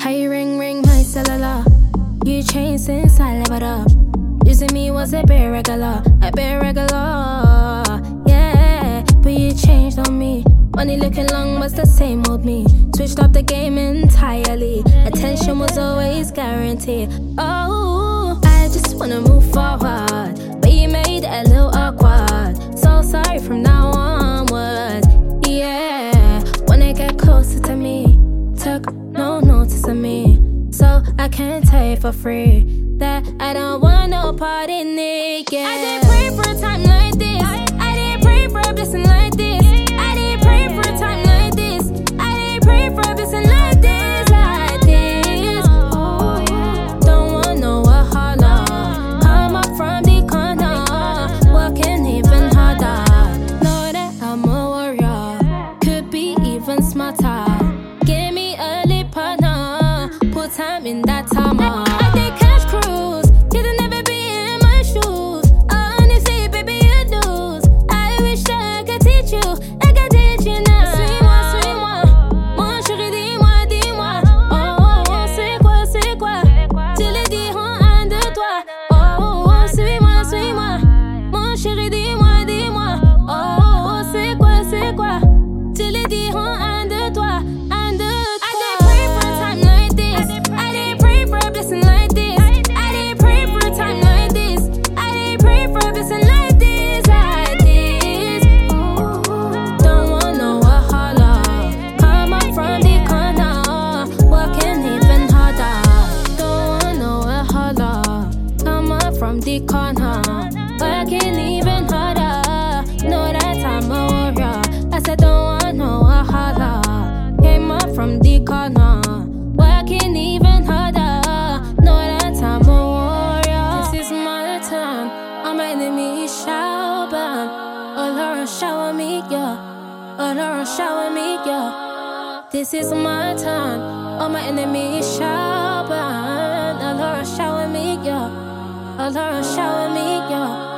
How you ring my cellular? You changed since I leveled up. Using me was a bit regular, yeah. But you changed on me. Money looking long was the same old me. Switched up the game entirely. Attention was always guaranteed. Oh, I just wanna move forward, but you made it a little awkward. So sorry from now onwards, yeah. Wanna get closer to me, took no notice of me, so I can't tell you for free that I don't want no part in it, yeah. I didn't pray for a time like this. I didn't pray for a blessing like this. I didn't pray for a time like this. I didn't pray for a blessing like this, like this. Oh, don't want no wahala. Come up from the corner, working even harder. Know that I'm a warrior, could be even smarter. Give me a lip partner, put time in that timer. I did cash cruise, didn't ever be in my shoes. Honestly, baby, you lose. I wish I could teach you, I could teach you now. Suis-moi, mon chéri, dis-moi. Oh, c'est quoi? Tu le dis en un de toi. Oh, suis-moi, mon chéri, dis-moi. Oh, c'est quoi? Tu le dis en un de toi. I didn't pray for a time like this. I didn't pray for a blessing like this. I didn't pray for a time like this. I didn't pray for a blessing like this, like this. Don't want no wahala. Come up from the corner, working even harder. Don't want no wahala. Come up from the corner, working even harder. Know that I'm a warrior. I said don't want no wahala. Came up from the corner, working even harder. Know that I'm a warrior. This is my time, all my enemies shall burn. Oh Lord, shower me, yeah. Oh Lord, shower me, yeah. This is my time, all my enemies shall burn. Oh Lord, shower me, yeah. Oh Lord, shower me, yeah.